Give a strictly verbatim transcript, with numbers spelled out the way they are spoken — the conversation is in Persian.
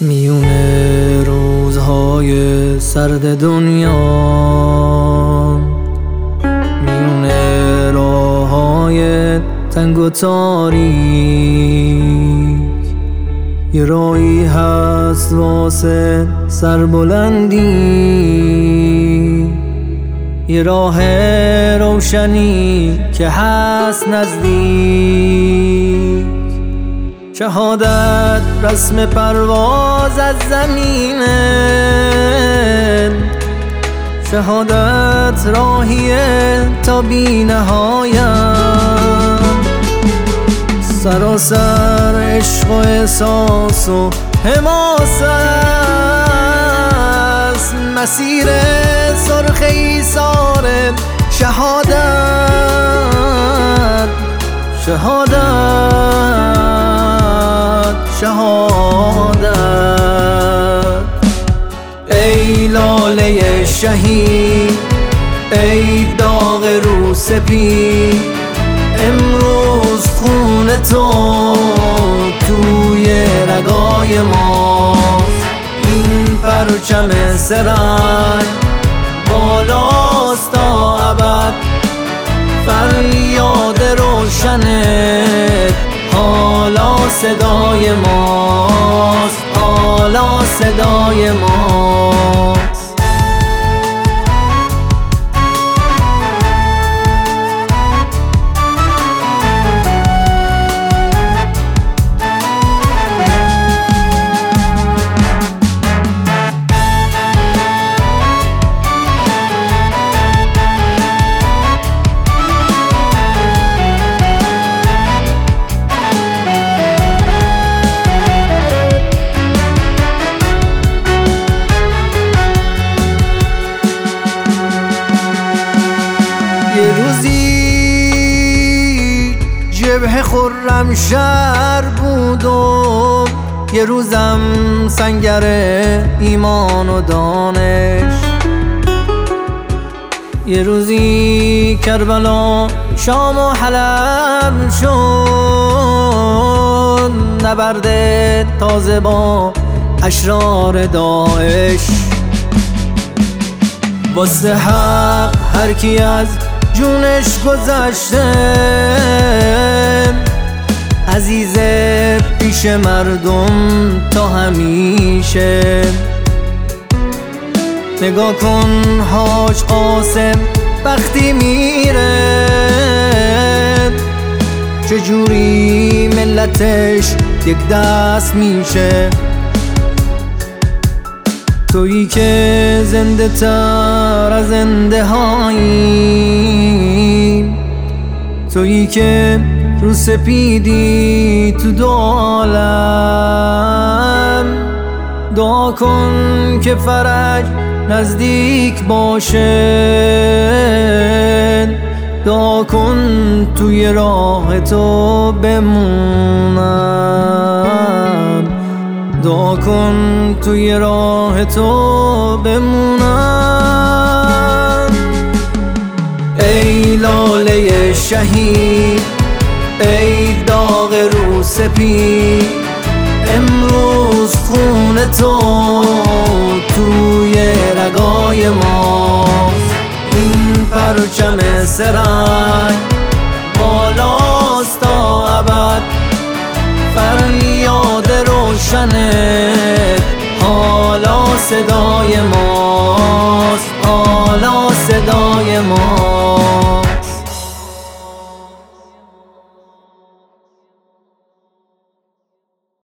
میونه روزهای سرد دنیا، میونه راههای تنگ و تاریک، یه راهی هست واسه سربلندی، یه راه روشنی که هست نزدیک. شهادت رسم پرواز از زمینه، شهادت راهیه تا بی نهایت، سراسر عشق و احساس و حماست، مسیر سرخ ایثار شهادت، شهادت، شهادت. ای لاله شهید، ای داغ رو سپید، امروز خون تو توی رگای ماست. این پرچم سرنگ بالاست تا ابد، فریاد روشنت حالا صدای ماست، حالا صدای ماست. یه روزی جبهه خرم شهر بودم، یه روزم سنگر ایمان و دانش، یه روزی کربلا شام و حلب شد، نبرد تازه با اشرار داعش. واسه حق هر کی از جونش گذشته، عزیزه پیش مردم تا همیشه. نگاه کن حاج قاسم وقتی میره، چجوری ملتش یک دست میشه. تویی که زنده تر از زنده هایی، تویی که رو سپیدی تو دو عالم. دعا کن که فرج نزدیک باشه، دعا کن توی راه تو بمونم، دعا کن توی راه تو بمونم. ای لاله شهید، ای داغ رو سپید، امروز خون تو توی رگای ماست. این پرچم سرنگ بالاست تا ابد، فریاد روشنت حالا صدای ماست، حالا صدای ماست.